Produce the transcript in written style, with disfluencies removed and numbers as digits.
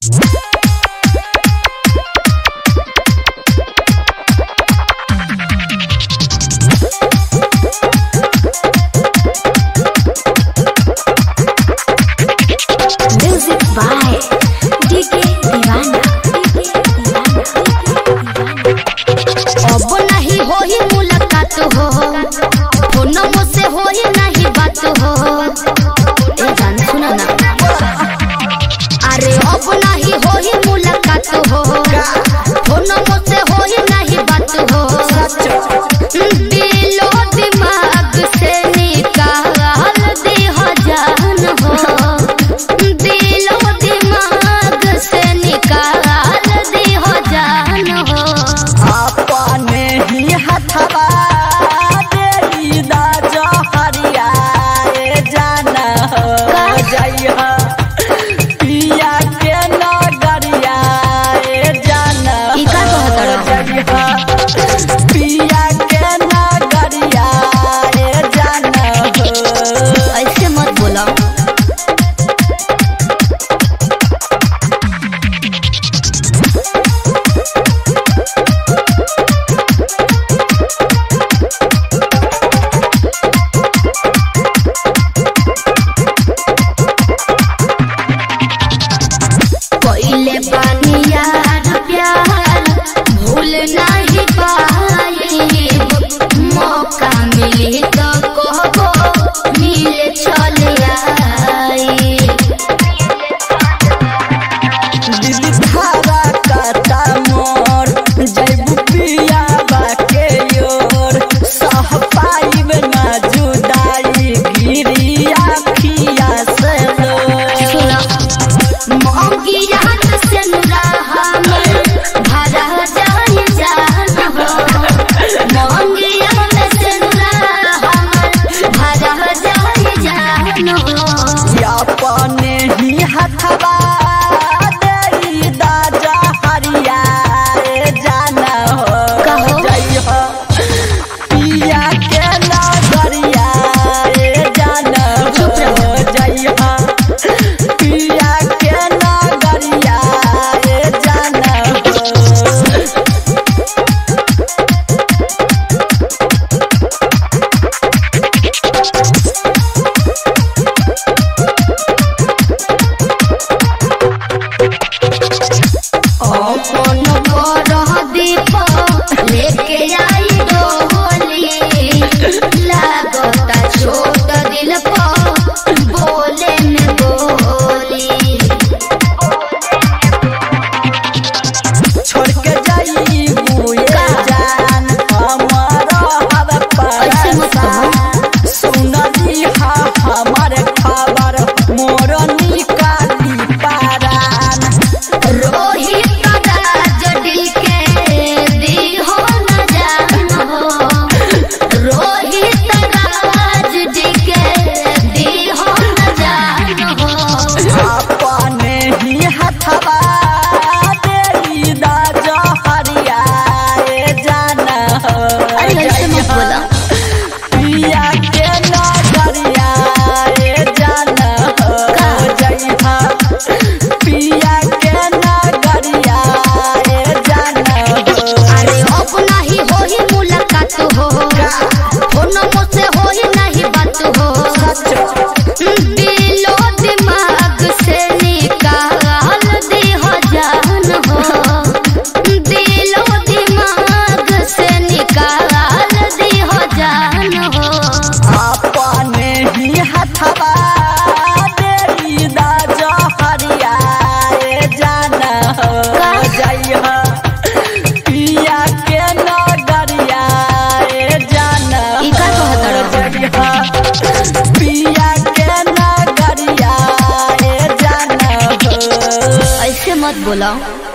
Music by DK दीवाना। अब नहीं होई मुलाकात हो, फोनमो से होई नहीं बात हो। ए जान सुना ना, अरे अब नहीं होई मुलाकात हो, फोनमो से होई नहीं बात हो। दिलो दिमाग से निकाल दे हो जान हो, दिलो दिमाग से निकाल दे हो जान हो। अपने ही हथवा देई दा जहरिया ए जाना हो जइहा पिया के नगरिया ए जाना ई का कहत रह? जइहा पिया के नगरिया ए जाना हो। ऐसे मत बोला। कोइले पानी यार प्यार भूल नहीं पाए, मौका मिले तो कहबो मिले चले आई। दिल धारा काटा मोर जैबू पिया बाके योर सह पाई में ना जुदाई गिरी आखिया से लो। सुना मोंगी याद से नुरा हमर भरा जाए जान हो, मोंगी याद से नुरा हमर भरा जाए जान हो। अपने ही हथवा देई दा जहरिया ए जाना हो कहो। जइहा पिया के नगरिया ए जाना चुप हो जइहा पिया के नगरिया ए जाना हो। अपन करह दीप लेके आई डोली, लागता छोट दिल पर बोले में बोली। छोड़ के जाइबू ए जान हमारा हवा ऐसे मत पर सुनली हा हमार खबर मोर निकाली पारान। रोहित राज के दी हो न जान हो, रोहित राज के दी हो न जान हो। अपने ही हथवा देई दा जहरिया ए जाना हो अरे ऐसे मत बोला। पिया के नगरिया ए जाना हो जइहा पिया के नगरिया ए जाना हो। अरे अब नहीं होई मुलाकात हो, फोनमो से होई नहीं बात हो। दिलो दिमाग से निकाल दे हो जान हो, दिलो दिमाग से निकाल दे हो जान हो। अपने ही हथवा देई दा जहरिया ए जाना हो जइहा पिया के नगरिया ए जाना ई का कहत रह? जइहा पिया के नगरिया ए जाना हो। ऐसे मत बोला।